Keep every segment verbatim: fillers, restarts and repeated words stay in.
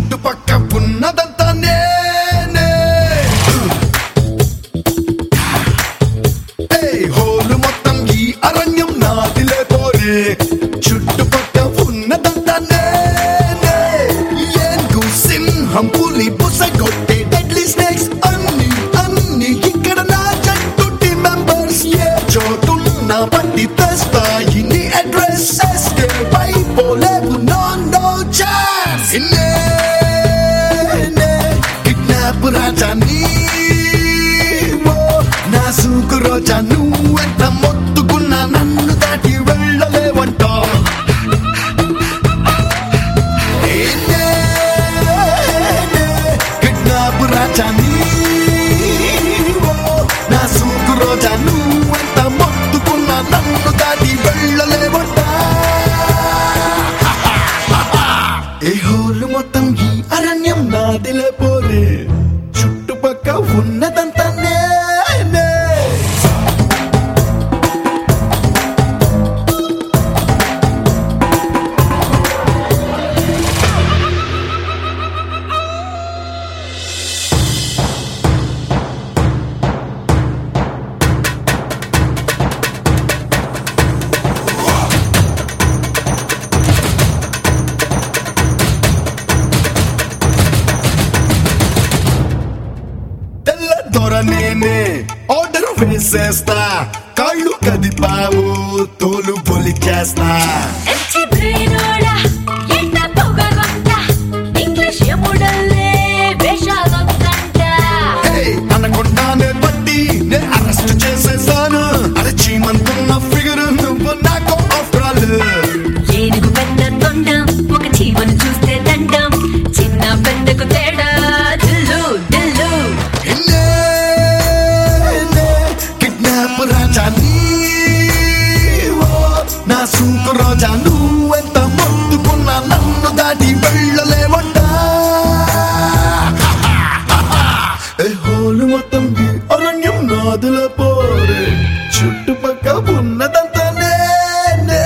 చుట్టుపక్క ఉన్నదంతా నేనే హోలు మొత్తం ఈ అరణ్యం నాదిలే పోరే చుట్టుపక్క ఉన్నదంతా నేనే ఏనుగు సింహం పులి బుసగొట్టే డెడ్లీ స్నేక్స్ అన్ని అన్ని ఇక్కడ నా జట్టు టీమ్ మెంబర్స్ ఏ చోటున్నా పట్టి తెస్తాయి నీ అడ్రస్ ఎస్కేప్ అయిపోలేవు నో నో ఛాన్స్ కిడ్నాప్ రాజా నీవో నా సూకు రోజా నువ్వెంత మొత్తుకున్నా నన్ను దాటి వెళ్ళలేవంట కిడ్నాప్ రాజా నీవో నా సూకు రోజా నువ్వెంత మొత్తుకున్నా నన్ను దాటి వెళ్ళలేవంట ఏ హోలు మొత్తం ఈ అరణ్యం నాదిలే పోరే చుట్టుపక్క ఉన్నదంతా నేనే నేనే ఆర్డర్ వేసేస్తా కాళ్ళు కదిపావు తోలు బొలి చేస్తా అనకుండానే పట్టి నే అరెస్ట్ చేసేసాను అరే చీమంతున్న ఫిగర్ నువ్వు నాకు ఆఫ్టర్ ఆల్ ఏనుగు పెద్ద తొండం ఒక చీమను చూస్తే దండం చిన్న పెద్దకు తేడా దిల్లు దిల్లు రాజా నీవో నా సూకు రోజా నువ్వెంత మొత్తుకున్నా నన్ను దాటి వెళ్ళలేవంట హోలు మొత్తం అరణ్యం నాదుల పోరే చుట్టుపక్క ఉన్నదంతా నేనే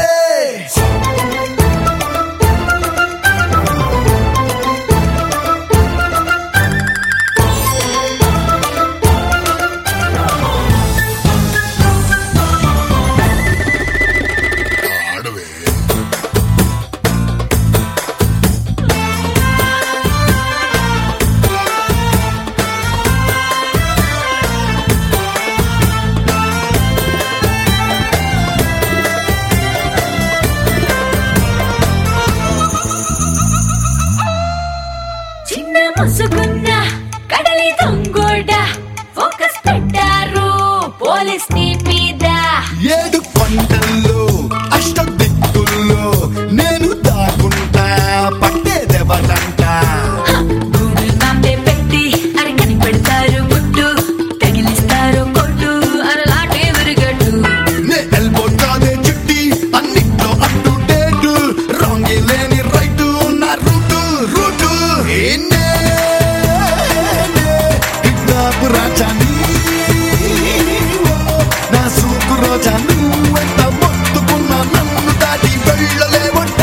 చిన్న ముసుగున్న కడలి దొంగోడ ఫోకస్ పెట్టారు పోలీస్ నీ మీద ఏడు కొండల్లో అష్ట దిక్కుల్లో నేను దాకుంటా పట్టేదెవరంట గూగుల్ మ్యాపే పెట్టి అరకని పెడతారు గుట్టు తగిలిస్తారు కొట్టు అరలాటే విరుగట్టు నే ఎల్బో కాదే చుట్టి అన్నిట్లో అప్ టు డేట్ రాంగ్ లేని రైట్ నా రూటు రూటు కిడ్నాప్ రాజా నీవో నా సూకు రోజా నువ్వెంత మొత్తుకున్నా నన్ను దాటి వెళ్ళలేవంట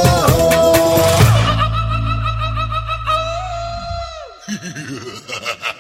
Ha ha ha ha!